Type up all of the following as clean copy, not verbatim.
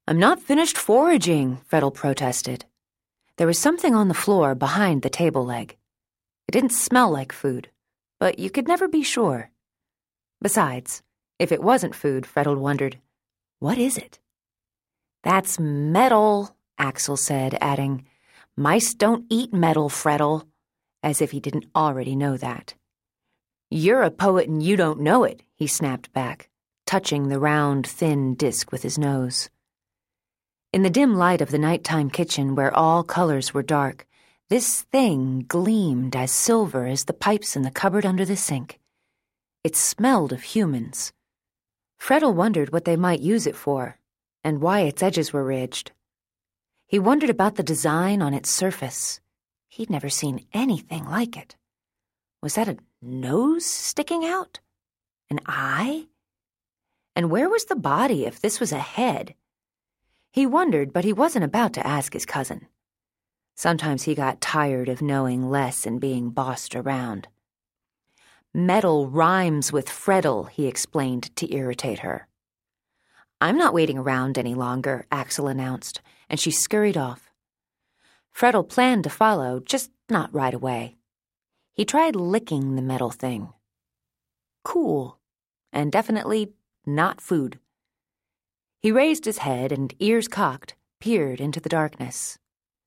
"I'm not finished foraging," Freddle protested. There was something on the floor behind the table leg. It didn't smell like food, but you could never be sure. Besides, if it wasn't food, Freddle wondered, what is it? "That's metal," Axel said, adding, "Mice don't eat metal, Freddle," as if he didn't already know that. "You're a poet and you don't know it," he snapped back, touching the round, thin disc with his nose. In the dim light of the nighttime kitchen where all colors were dark, this thing gleamed as silver as the pipes in the cupboard under the sink. It smelled of humans. Freddle wondered what they might use it for, and why its edges were ridged. He wondered about the design on its surface. He'd never seen anything like it. Was that a nose sticking out? An eye? And where was the body if this was a head? He wondered, but he wasn't about to ask his cousin. Sometimes he got tired of knowing less and being bossed around. "Metal rhymes with Freddle," he explained to irritate her. "I'm not waiting around any longer," Axel announced, and she scurried off. Freddle planned to follow, just not right away. He tried licking the metal thing. Cool, and definitely not food. He raised his head and, ears cocked, peered into the darkness.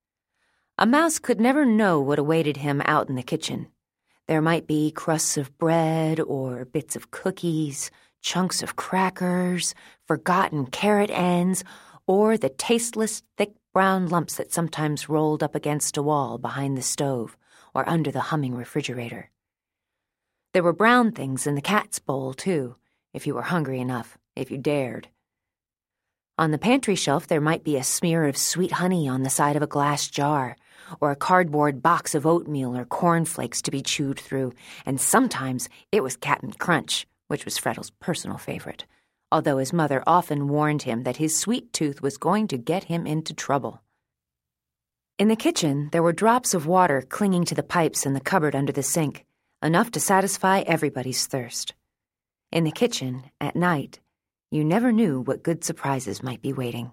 A mouse could never know what awaited him out in the kitchen. There might be crusts of bread or bits of cookies, chunks of crackers, forgotten carrot ends, or the tasteless, thick brown lumps that sometimes rolled up against a wall behind the stove or under the humming refrigerator. There were brown things in the cat's bowl, too, if you were hungry enough, if you dared. On the pantry shelf, there might be a smear of sweet honey on the side of a glass jar, or a cardboard box of oatmeal or cornflakes to be chewed through, and sometimes it was Cap'n Crunch, which was Freddle's personal favorite, although his mother often warned him that his sweet tooth was going to get him into trouble. In the kitchen, there were drops of water clinging to the pipes in the cupboard under the sink, enough to satisfy everybody's thirst. In the kitchen, at night, you never knew what good surprises might be waiting.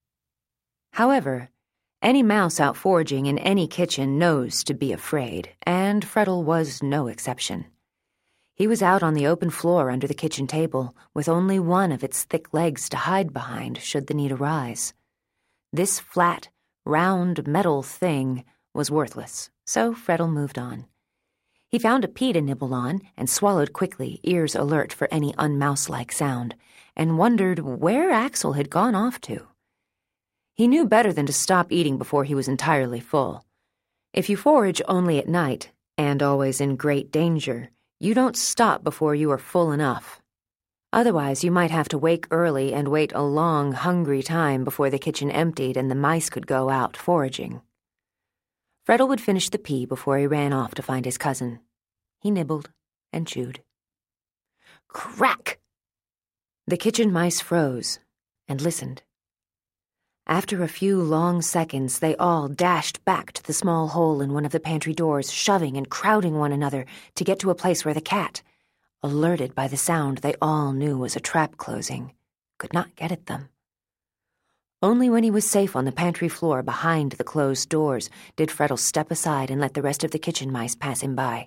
However, any mouse out foraging in any kitchen knows to be afraid, and Freddle was no exception. He was out on the open floor under the kitchen table, with only one of its thick legs to hide behind should the need arise. This flat, round metal thing was worthless, so Freddle moved on. He found a pea to nibble on and swallowed quickly, ears alert for any unmouse-like sound, and wondered where Axel had gone off to. He knew better than to stop eating before he was entirely full. If you forage only at night, and always in great danger, you don't stop before you are full enough. Otherwise, you might have to wake early and wait a long, hungry time before the kitchen emptied and the mice could go out foraging. Freddle would finish the pea before he ran off to find his cousin. He nibbled and chewed. Crack! The kitchen mice froze and listened. After a few long seconds, they all dashed back to the small hole in one of the pantry doors, shoving and crowding one another to get to a place where the cat, alerted by the sound they all knew was a trap closing, could not get at them. Only when he was safe on the pantry floor behind the closed doors did Freddle step aside and let the rest of the kitchen mice pass him by.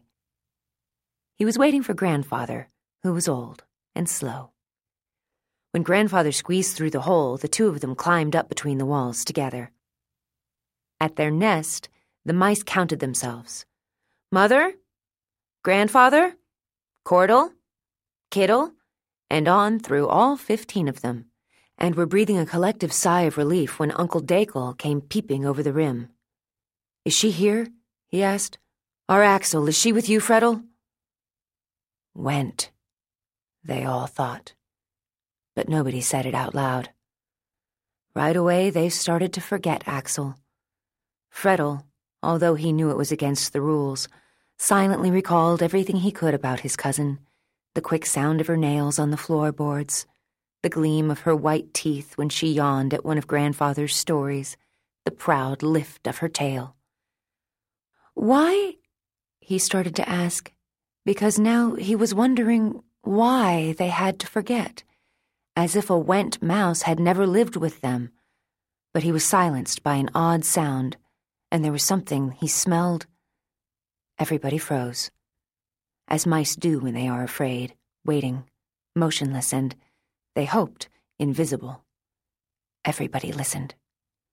He was waiting for Grandfather, who was old and slow. When Grandfather squeezed through the hole, the two of them climbed up between the walls together. At their nest, the mice counted themselves. Mother, Grandfather, Cordle, Kiddle, and on through all 15 of them, and were breathing a collective sigh of relief when Uncle Dacre came peeping over the rim. Is she here? He asked. Our Axel, is she with you, Freddle? Went, they all thought. But nobody said it out loud. Right away, they started to forget Axel. Freddle, although he knew it was against the rules, silently recalled everything he could about his cousin, the quick sound of her nails on the floorboards, the gleam of her white teeth when she yawned at one of Grandfather's stories, the proud lift of her tail. Why? He started to ask, because now he was wondering why they had to forget, as if a went mouse had never lived with them, but he was silenced by an odd sound, and there was something he smelled. Everybody froze, as mice do when they are afraid, waiting, motionless and, they hoped, invisible. Everybody listened.